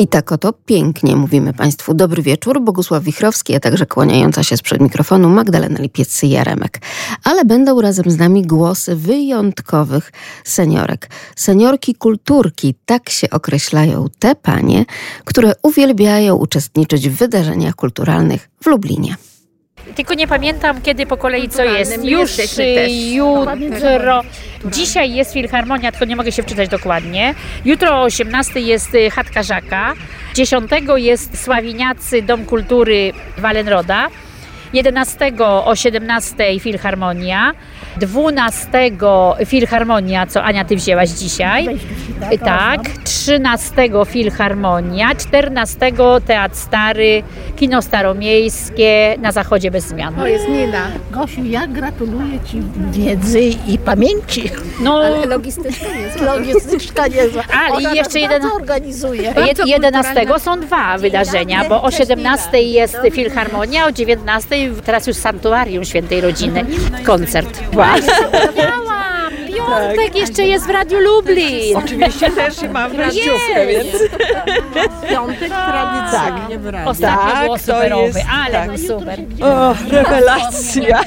I tak oto pięknie mówimy Państwu dobry wieczór. Bogusław Wichrowski, a także kłaniająca się sprzed mikrofonu Magdalena Lipiec-Jaremek. Ale będą razem z nami głosy wyjątkowych seniorek. Seniorki kulturki, tak się określają te panie, które uwielbiają uczestniczyć w wydarzeniach kulturalnych w Lublinie. Tylko nie pamiętam, kiedy po kolei co jest. Już jutro. Dzisiaj jest Filharmonia, tylko nie mogę się wczytać dokładnie. Jutro o 18 jest Chatka Żaka. 10 jest Sławiniacy, Dom Kultury Walenroda. 11 o 17 Filharmonia. 12 Filharmonia, co Ania, ty wzięłaś dzisiaj. Tak. 13 Filharmonia. 14 Teatr Stary, Kino Staromiejskie, na Zachodzie bez zmian. To jest Nina. Gosiu, ja gratuluję Ci wiedzy i pamięci. No, ale logistyczka nie zła. Ale i jeszcze jeden organizuje. 11 są dwa wydarzenia, bo o 17 jest Filharmonia, o 19 teraz już Sanktuarium Świętej Rodziny. Koncert. Piątek jeszcze jest w Radiu Lublin. Oczywiście też mam radiówkę, więc... Piątek tradycyjnie w radiu. Ostatnio było superowy, ale tak. był super. O, rewelacja.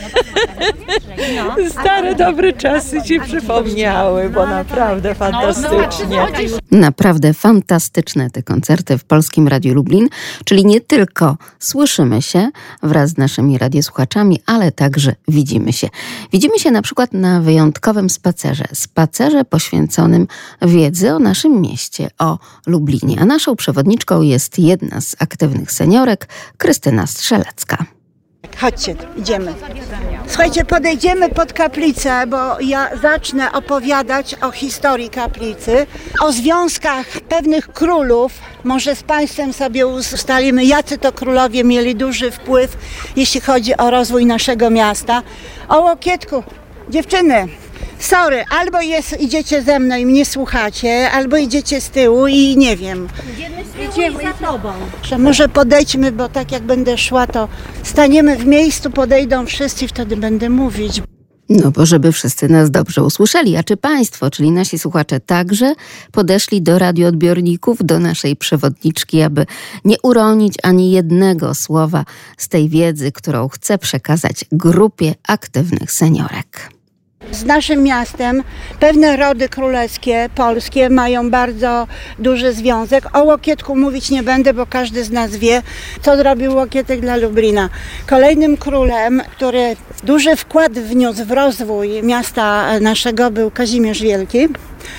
Stare, dobre czasy Ci przypomniały, bo naprawdę fantastycznie. Naprawdę fantastyczne te koncerty w Polskim Radiu Lublin, czyli nie tylko słyszymy się wraz z naszymi radiosłuchaczami, ale także widzimy się. Widzimy się na przykład na wyjątkowym spacerze poświęconym wiedzy o naszym mieście, o Lublinie. A naszą przewodniczką jest jedna z aktywnych seniorek, Krystyna Strzelecka. Chodźcie, idziemy. Słuchajcie, podejdziemy pod kaplicę, bo ja zacznę opowiadać o historii kaplicy, o związkach pewnych królów. Może z Państwem sobie ustalimy, jacy to królowie mieli duży wpływ, jeśli chodzi o rozwój naszego miasta. O Łokietku, dziewczyny, sorry, albo idziecie ze mną i mnie słuchacie, albo idziecie z tyłu i nie wiem. Idziemy za tobą. Może podejdźmy, bo tak jak będę szła, to staniemy w miejscu, podejdą wszyscy i wtedy będę mówić. No bo żeby wszyscy nas dobrze usłyszeli, a czy Państwo, czyli nasi słuchacze także podeszli do radioodbiorników, do naszej przewodniczki, aby nie uronić ani jednego słowa z tej wiedzy, którą chcę przekazać grupie aktywnych seniorek. Z naszym miastem pewne rody królewskie, polskie mają bardzo duży związek. O Łokietku mówić nie będę, bo każdy z nas wie, co zrobił Łokietek dla Lublina. Kolejnym królem, który duży wkład wniósł w rozwój miasta naszego, był Kazimierz Wielki,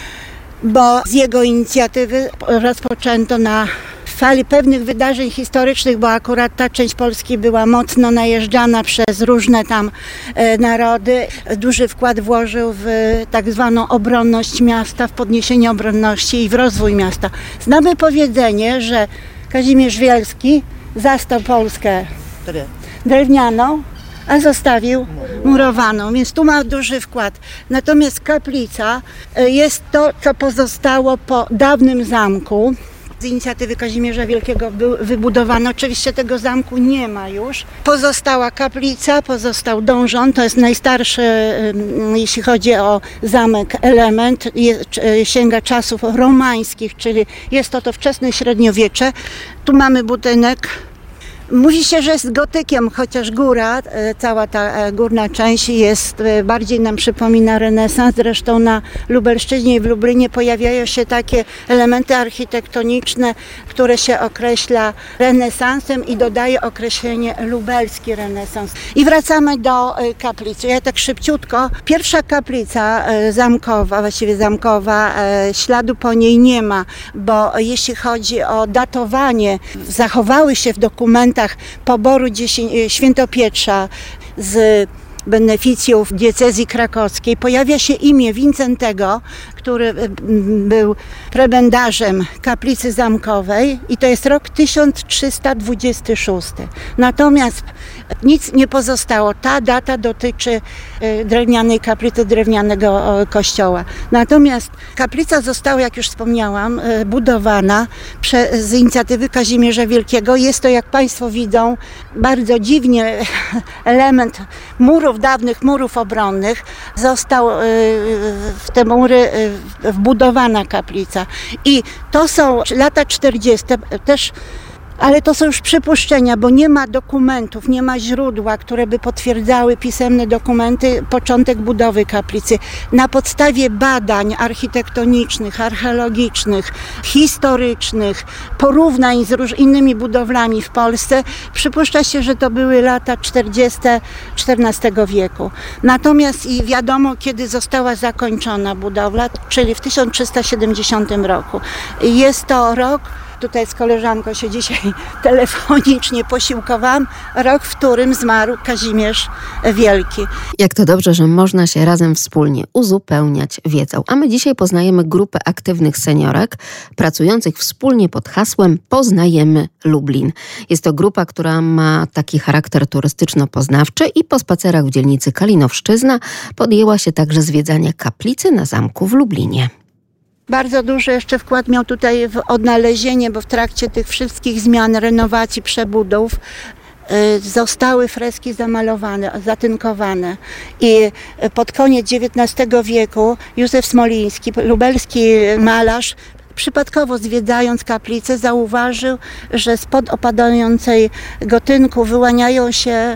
bo z jego inicjatywy rozpoczęto na fali pewnych wydarzeń historycznych, bo akurat ta część Polski była mocno najeżdżana przez różne tam narody. Duży wkład włożył w tak zwaną obronność miasta, w podniesienie obronności i w rozwój miasta. Znamy powiedzenie, że Kazimierz Wielki zastał Polskę drewnianą, a zostawił murowaną, więc tu ma duży wkład. Natomiast kaplica jest to, co pozostało po dawnym zamku. Z inicjatywy Kazimierza Wielkiego był wybudowany. Oczywiście tego zamku nie ma już. Pozostała kaplica, pozostał donżon. To jest najstarszy, jeśli chodzi o zamek, element. Sięga czasów romańskich, czyli jest to wczesne średniowiecze. Tu mamy budynek. Mówi się, że jest gotykiem, chociaż góra, cała ta górna część jest, bardziej nam przypomina renesans. Zresztą na Lubelszczyźnie i w Lublinie pojawiają się takie elementy architektoniczne, które się określa renesansem i dodaje określenie lubelski renesans. I wracamy do kaplicy. Ja tak szybciutko. Pierwsza kaplica zamkowa, właściwie zamkowa, śladu po niej nie ma, bo jeśli chodzi o datowanie, zachowały się w dokumentach poboru Świętopietrza z beneficjów diecezji krakowskiej pojawia się imię Wincentego, który był prebendarzem kaplicy zamkowej i to jest rok 1326. Natomiast nic nie pozostało. Ta data dotyczy drewnianej kaplicy, drewnianego kościoła. Natomiast kaplica została, jak już wspomniałam, budowana z inicjatywy Kazimierza Wielkiego. Jest to, jak Państwo widzą, bardzo dziwnie element murów, dawnych murów obronnych. Został w te mury wbudowana kaplica. I to są lata 40. też. Ale to są już przypuszczenia, bo nie ma dokumentów, nie ma źródła, które by potwierdzały pisemne dokumenty, początek budowy kaplicy. Na podstawie badań architektonicznych, archeologicznych, historycznych, porównań z innymi budowlami w Polsce, przypuszcza się, że to były lata 40. XIV wieku. Natomiast i wiadomo, kiedy została zakończona budowla, czyli w 1370 roku. Jest to rok, tutaj z koleżanką się dzisiaj telefonicznie posiłkowałam, rok, w którym zmarł Kazimierz Wielki. Jak to dobrze, że można się razem wspólnie uzupełniać wiedzą. A my dzisiaj poznajemy grupę aktywnych seniorek pracujących wspólnie pod hasłem Poznajemy Lublin. Jest to grupa, która ma taki charakter turystyczno-poznawczy i po spacerach w dzielnicy Kalinowszczyzna podjęła się także zwiedzania kaplicy na zamku w Lublinie. Bardzo duży jeszcze wkład miał tutaj w odnalezienie, bo w trakcie tych wszystkich zmian, renowacji, przebudów zostały freski zamalowane, zatynkowane. I pod koniec XIX wieku Józef Smoliński, lubelski malarz, przypadkowo zwiedzając kaplicę, zauważył, że spod opadającego tynku wyłaniają się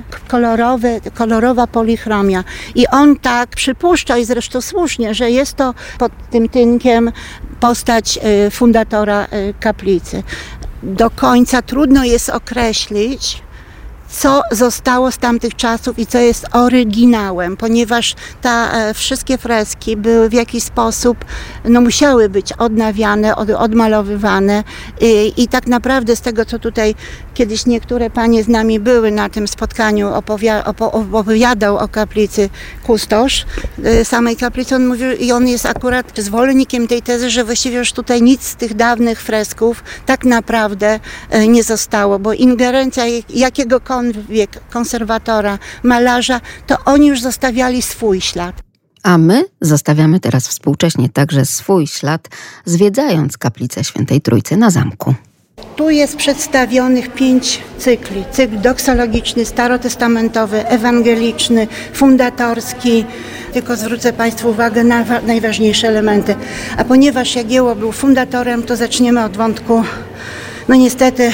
kolorowa polichromia. I on tak przypuszcza, i zresztą słusznie, że jest to pod tym tynkiem postać fundatora kaplicy. Do końca trudno jest określić, co zostało z tamtych czasów i co jest oryginałem, ponieważ wszystkie freski były w jakiś sposób, musiały być odnawiane, odmalowywane i tak naprawdę z tego, co tutaj kiedyś niektóre panie z nami były na tym spotkaniu, opowiadał o kaplicy kustosz samej kaplicy, on mówił, i on jest akurat zwolennikiem tej tezy, że właściwie już tutaj nic z tych dawnych fresków tak naprawdę nie zostało, bo ingerencja jakiegokolwiek konserwatora, malarza, to oni już zostawiali swój ślad. A my zostawiamy teraz współcześnie także swój ślad, zwiedzając kaplicę Świętej Trójcy na zamku. Tu jest przedstawionych 5 cykli. Cykl doksologiczny, starotestamentowy, ewangeliczny, fundatorski. Tylko zwrócę Państwu uwagę na najważniejsze elementy. A ponieważ Jagiełło był fundatorem, to zaczniemy od wątku, niestety,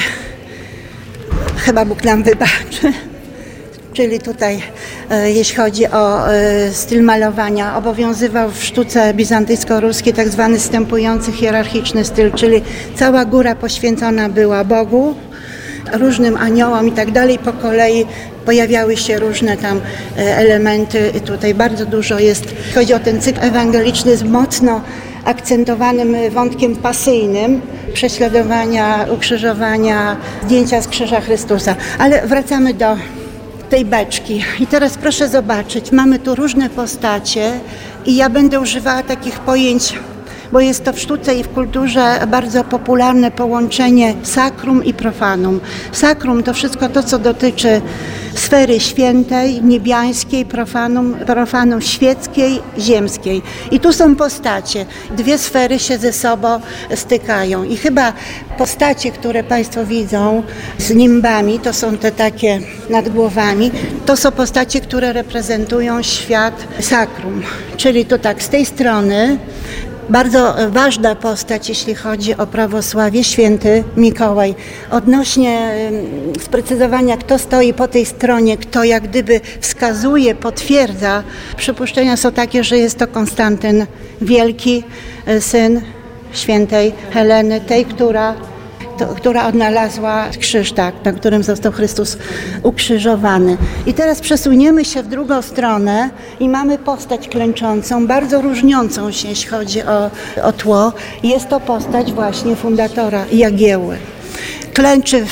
chyba Bóg nam wybaczy. Czyli tutaj, jeśli chodzi o styl malowania, obowiązywał w sztuce bizantyjsko-ruskiej tak zwany zstępujący hierarchiczny styl, czyli cała góra poświęcona była Bogu, różnym aniołom i tak dalej. Po kolei pojawiały się różne tam elementy. Tutaj bardzo dużo jest, chodzi o ten cykl ewangeliczny z mocno akcentowanym wątkiem pasyjnym, prześladowania, ukrzyżowania, zdjęcia z krzyża Chrystusa. Ale wracamy do tej beczki. I teraz proszę zobaczyć, mamy tu różne postacie i ja będę używała takich pojęć, bo jest to w sztuce i w kulturze bardzo popularne połączenie sakrum i profanum. Sakrum to wszystko to, co dotyczy sfery świętej, niebiańskiej, profanum świeckiej, ziemskiej. I tu są postacie. 2 sfery się ze sobą stykają. I chyba postacie, które Państwo widzą z nimbami, to są te takie nad głowami, to są postacie, które reprezentują świat sakrum. Czyli to tak, z tej strony bardzo ważna postać, jeśli chodzi o prawosławie, święty Mikołaj. Odnośnie sprecyzowania, kto stoi po tej stronie, kto jak gdyby wskazuje, potwierdza, przypuszczenia są takie, że jest to Konstantyn Wielki, syn świętej Heleny, tej, która odnalazła krzyż, na którym został Chrystus ukrzyżowany. I teraz przesuniemy się w drugą stronę i mamy postać klęczącą, bardzo różniącą się, jeśli chodzi o tło. Jest to postać właśnie fundatora Jagiełły. Klęczy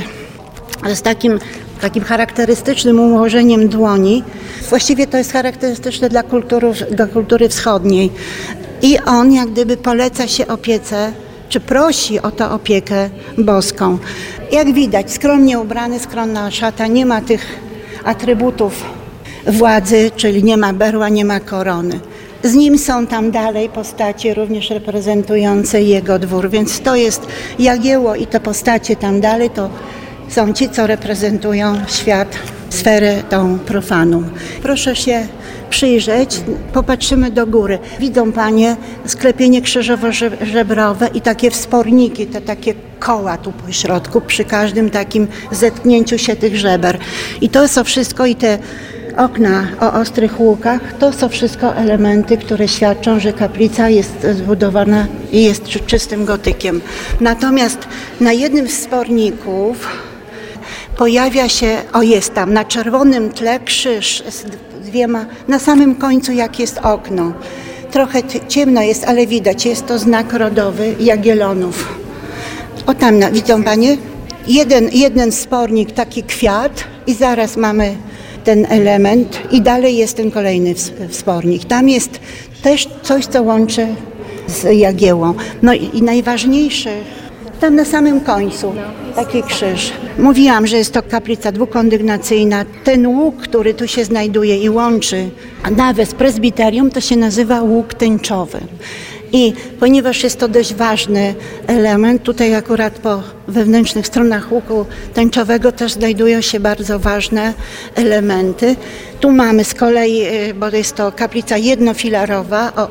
z takim charakterystycznym ułożeniem dłoni. Właściwie to jest charakterystyczne dla kultury wschodniej. I on jak gdyby poleca się opiece, czy prosi o tę opiekę boską. Jak widać, skromnie ubrany, skromna szata, nie ma tych atrybutów władzy, czyli nie ma berła, nie ma korony. Z nim są tam dalej postacie również reprezentujące jego dwór, więc to jest Jagiełło i te postacie tam dalej to są ci, co reprezentują świat, sferę tą profanum. Proszę się przyjrzeć, popatrzymy do góry. Widzą Panie sklepienie krzyżowo-żebrowe i takie wsporniki, te takie koła tu po środku, przy każdym takim zetknięciu się tych żeber. I to są wszystko, i te okna o ostrych łukach, to są wszystko elementy, które świadczą, że kaplica jest zbudowana i jest czystym gotykiem. Natomiast na jednym z wsporników pojawia się, jest tam, na czerwonym tle krzyż z dwiema, na samym końcu jak jest okno. Trochę ciemno jest, ale widać, jest to znak rodowy Jagiellonów. O tam, widzą Panie? Jeden wspornik, taki kwiat i zaraz mamy ten element i dalej jest ten kolejny wspornik. Tam jest też coś, co łączy z Jagiełłą. No i najważniejszy, tam na samym końcu, taki krzyż. Mówiłam, że jest to kaplica dwukondygnacyjna. Ten łuk, który tu się znajduje i łączy nawet z prezbiterium, to się nazywa łuk tęczowy. I ponieważ jest to dość ważny element, tutaj akurat po wewnętrznych stronach łuku tęczowego też znajdują się bardzo ważne elementy. Tu mamy z kolei, bo jest to kaplica jednofilarowa o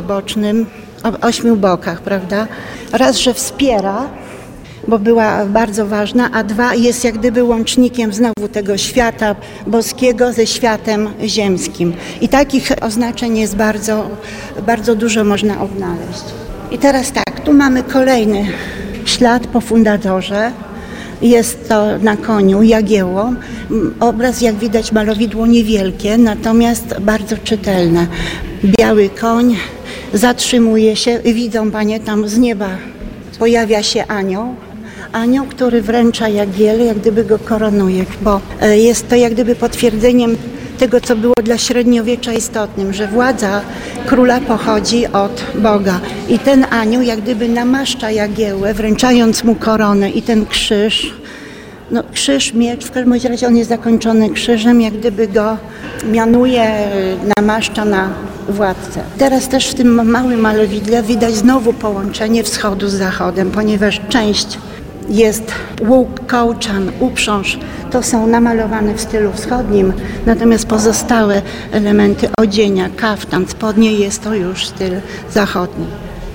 8 bokach, prawda? Raz, że wspiera, bo była bardzo ważna, a dwa, jest jak gdyby łącznikiem znowu tego świata boskiego ze światem ziemskim. I takich oznaczeń jest bardzo, bardzo dużo można odnaleźć. I teraz tak, tu mamy kolejny ślad po fundatorze. Jest to na koniu Jagiełło. Obraz, jak widać, malowidło niewielkie, natomiast bardzo czytelne. Biały koń zatrzymuje się. Widzą Panie, tam z nieba pojawia się anioł. Anioł, który wręcza Jagiellę, jak gdyby go koronuje, bo jest to jak gdyby potwierdzeniem tego, co było dla średniowiecza istotnym, że władza króla pochodzi od Boga. I ten anioł jak gdyby namaszcza Jagiełłę, wręczając mu koronę i ten krzyż, krzyż, miecz, w każdym razie on jest zakończony krzyżem, jak gdyby go mianuje, namaszcza na władcę. Teraz też w tym małym malowidle widać znowu połączenie wschodu z zachodem, ponieważ część jest łuk, kołczan, uprząż, to są namalowane w stylu wschodnim, natomiast pozostałe elementy odzienia, kaftan, spodnie, jest to już styl zachodni.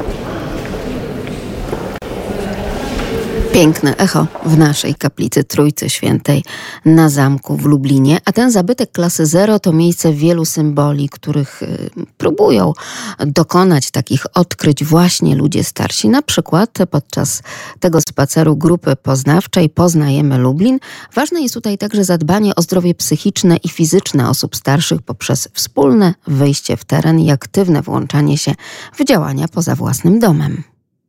Piękne echo w naszej kaplicy Trójcy Świętej na zamku w Lublinie, a ten zabytek klasy 0 to miejsce wielu symboli, których próbują dokonać takich odkryć właśnie ludzie starsi. Na przykład podczas tego spaceru grupy poznawczej Poznajemy Lublin ważne jest tutaj także zadbanie o zdrowie psychiczne i fizyczne osób starszych poprzez wspólne wyjście w teren i aktywne włączanie się w działania poza własnym domem.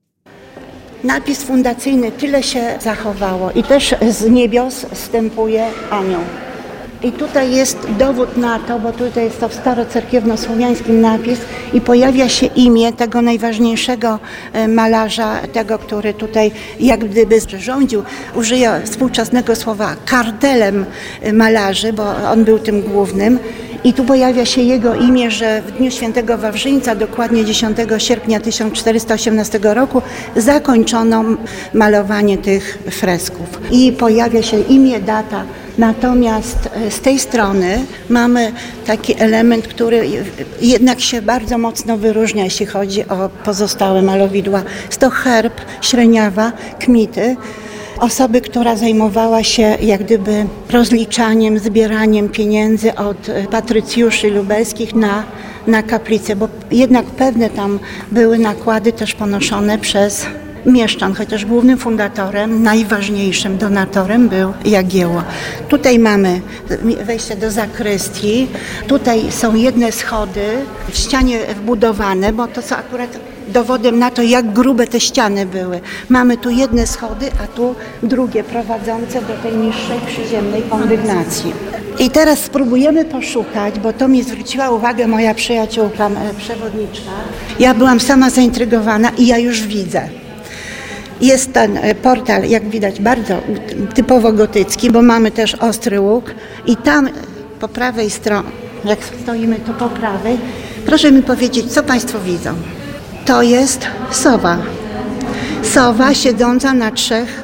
Napis fundacyjny, tyle się zachowało i też z niebios zstępuje anioł. I tutaj jest dowód na to, bo tutaj jest to w starocerkiewno-słowiańskim napis i pojawia się imię tego najważniejszego malarza, tego, który tutaj jak gdyby rządził. Użyję współczesnego słowa kartelem malarzy, bo on był tym głównym. I tu pojawia się jego imię, że w dniu świętego Wawrzyńca, dokładnie 10 sierpnia 1418 roku, zakończono malowanie tych fresków. I pojawia się imię, data. Natomiast z tej strony mamy taki element, który jednak się bardzo mocno wyróżnia, jeśli chodzi o pozostałe malowidła. Jest to herb Śreniawa, Kmity. Osoby, która zajmowała się jak gdyby rozliczaniem, zbieraniem pieniędzy od patrycjuszy lubelskich na kaplicę, bo jednak pewne tam były nakłady też ponoszone przez mieszczan, chociaż głównym fundatorem, najważniejszym donatorem był Jagiełło. Tutaj mamy wejście do zakrystii, tutaj są jedne schody w ścianie wbudowane, bo to są akurat dowodem na to, jak grube te ściany były. Mamy tu jedne schody, a tu drugie prowadzące do tej niższej przyziemnej kondygnacji. I teraz spróbujemy poszukać, bo to mi zwróciła uwagę moja przyjaciółka, przewodniczka. Ja byłam sama zaintrygowana i ja już widzę. Jest ten portal, jak widać, bardzo typowo gotycki, bo mamy też ostry łuk i tam po prawej stronie, jak stoimy tu po prawej, proszę mi powiedzieć, co Państwo widzą. To jest sowa. Sowa siedząca na 3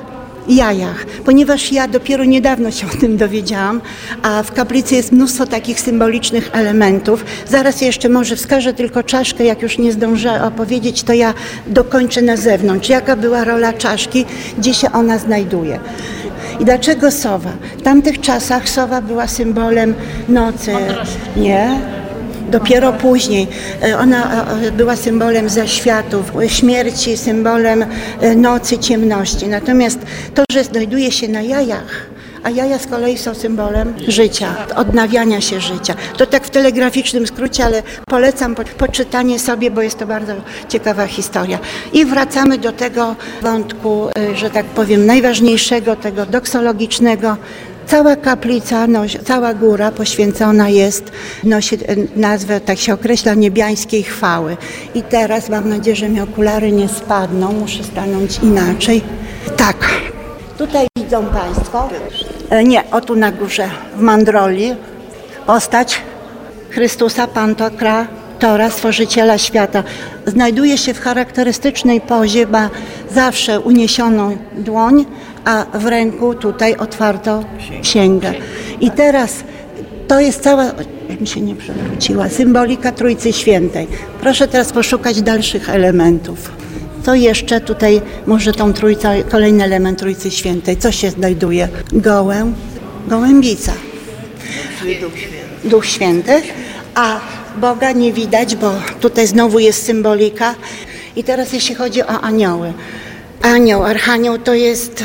jajach, ponieważ ja dopiero niedawno się o tym dowiedziałam, a w kaplicy jest mnóstwo takich symbolicznych elementów. Zaraz jeszcze może wskażę tylko czaszkę, jak już nie zdążę opowiedzieć, to ja dokończę na zewnątrz. Jaka była rola czaszki, gdzie się ona znajduje. I dlaczego sowa? W tamtych czasach sowa była symbolem nocy. Nie? Dopiero później. Ona była symbolem zaświatów, śmierci, symbolem nocy, ciemności. Natomiast to, że znajduje się na jajach, a jaja z kolei są symbolem życia, odnawiania się życia. To tak w telegraficznym skrócie, ale polecam poczytanie sobie, bo jest to bardzo ciekawa historia. I wracamy do tego wątku, że tak powiem, najważniejszego, tego doksologicznego. Cała kaplica, cała góra poświęcona jest, nosi nazwę, tak się określa, niebiańskiej chwały. I teraz mam nadzieję, że mi okulary nie spadną, muszę stanąć inaczej. Tak, tutaj widzą Państwo, o tu na górze, w mandroli, postać Chrystusa Pantokratora, Stworzyciela świata. Znajduje się w charakterystycznej pozie, ma zawsze uniesioną dłoń, a w ręku tutaj otwartą księgę. I teraz to jest cała, mi się nie przewróciła, symbolika Trójcy Świętej. Proszę teraz poszukać dalszych elementów. Co jeszcze tutaj, może tą trójcę, kolejny element Trójcy Świętej, co się znajduje? Gołębica. Duch Święty, a Boga nie widać, bo tutaj znowu jest symbolika. I teraz jeśli chodzi o anioły. Anioł, archanioł to jest,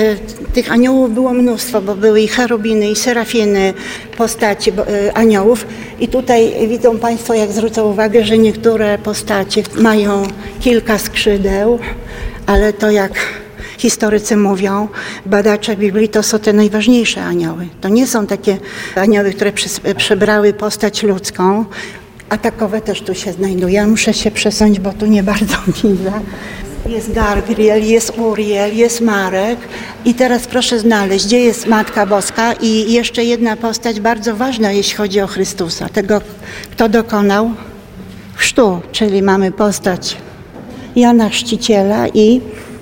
tych aniołów było mnóstwo, bo były i cherubiny, i serafiny, postaci aniołów. I tutaj widzą Państwo, jak zwrócą uwagę, że niektóre postacie mają kilka skrzydeł, ale to jak historycy mówią, badacze Biblii, to są te najważniejsze anioły. To nie są takie anioły, które przybrały postać ludzką, a takowe też tu się znajduje. Muszę się przesunąć, bo tu nie bardzo widzę. Jest Gabriel, jest Uriel, jest Marek i teraz proszę znaleźć, gdzie jest Matka Boska i jeszcze jedna postać bardzo ważna, jeśli chodzi o Chrystusa, tego, kto dokonał chrztu, czyli mamy postać Jana Chrzciciela i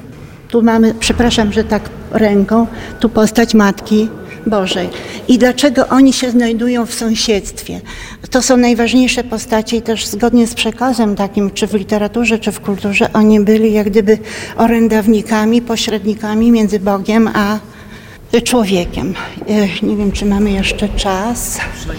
tu mamy, przepraszam, że tak ręką, tu postać Matki Bożej. I dlaczego oni się znajdują w sąsiedztwie? To są najważniejsze postacie i też zgodnie z przekazem takim, czy w literaturze, czy w kulturze, oni byli jak gdyby orędownikami, pośrednikami między Bogiem a człowiekiem. Nie wiem, czy mamy jeszcze czas.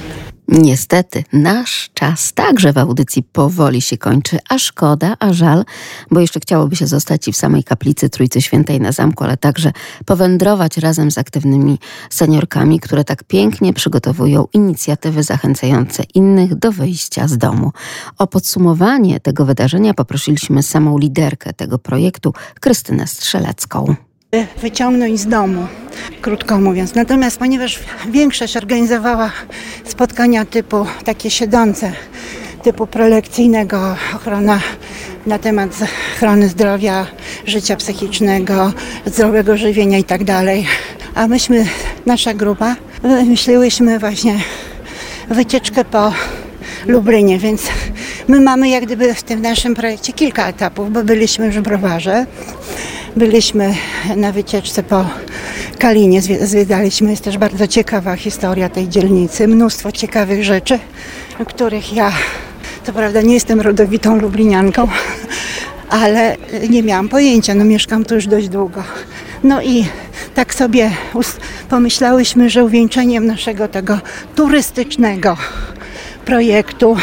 Niestety, nasz czas także w audycji powoli się kończy, a szkoda, a żal, bo jeszcze chciałoby się zostać i w samej kaplicy Trójcy Świętej na zamku, ale także powędrować razem z aktywnymi seniorkami, które tak pięknie przygotowują inicjatywy zachęcające innych do wyjścia z domu. O podsumowanie tego wydarzenia poprosiliśmy samą liderkę tego projektu, Krystynę Strzelecką. Wyciągnąć z domu, krótko mówiąc. Natomiast ponieważ większość organizowała spotkania typu takie siedzące, typu prelekcyjnego, ochrona na temat ochrony zdrowia, życia psychicznego, zdrowego żywienia i tak dalej. A myśmy, nasza grupa, wymyśliłyśmy właśnie wycieczkę po Lublinie, więc my mamy jak gdyby w tym naszym projekcie kilka etapów, bo byliśmy już w Browarze. Byliśmy na wycieczce po Kalinie, zwiedzaliśmy, jest też bardzo ciekawa historia tej dzielnicy, mnóstwo ciekawych rzeczy, o których ja, co prawda nie jestem rodowitą lublinianką, ale nie miałam pojęcia, mieszkam tu już dość długo. No i tak sobie pomyślałyśmy, że uwieńczeniem naszego tego turystycznego projektu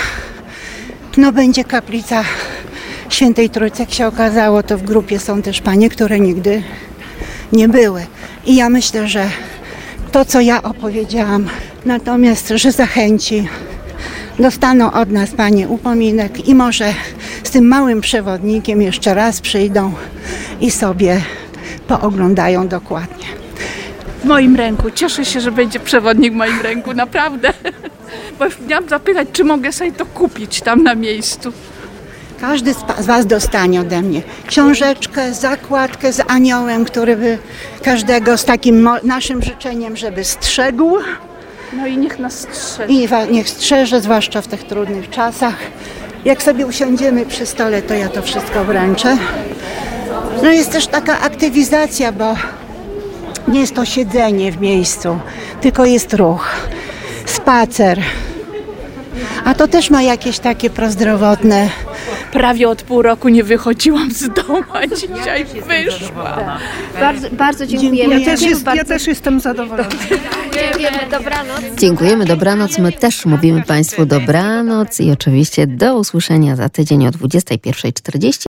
będzie kaplica Świętej Trójcy. Jak się okazało, to w grupie są też panie, które nigdy nie były. I ja myślę, że to, co ja opowiedziałam, natomiast, że zachęci, dostaną od nas panie upominek i może z tym małym przewodnikiem jeszcze raz przyjdą i sobie pooglądają dokładnie. W moim ręku. Cieszę się, że będzie przewodnik w moim ręku, naprawdę. Bo miałam zapytać, czy mogę sobie to kupić tam na miejscu. Każdy z was dostanie ode mnie książeczkę, zakładkę z aniołem, który by każdego z takim naszym życzeniem, żeby strzegł. No i niech nas strzeże. I niech strzeże, zwłaszcza w tych trudnych czasach. Jak sobie usiądziemy przy stole, to ja to wszystko wręczę. No jest też taka aktywizacja, bo Nie jest to siedzenie w miejscu, tylko jest ruch, spacer. A to też ma jakieś takie prozdrowotne. Prawie od pół roku nie wychodziłam z domu, a dzisiaj wyszłam. Bardzo dziękujemy. Ja też jestem zadowolona. Dziękujemy, dobranoc. Dziękujemy, dobranoc. My też mówimy Państwu dobranoc i oczywiście do usłyszenia za tydzień o 21:40.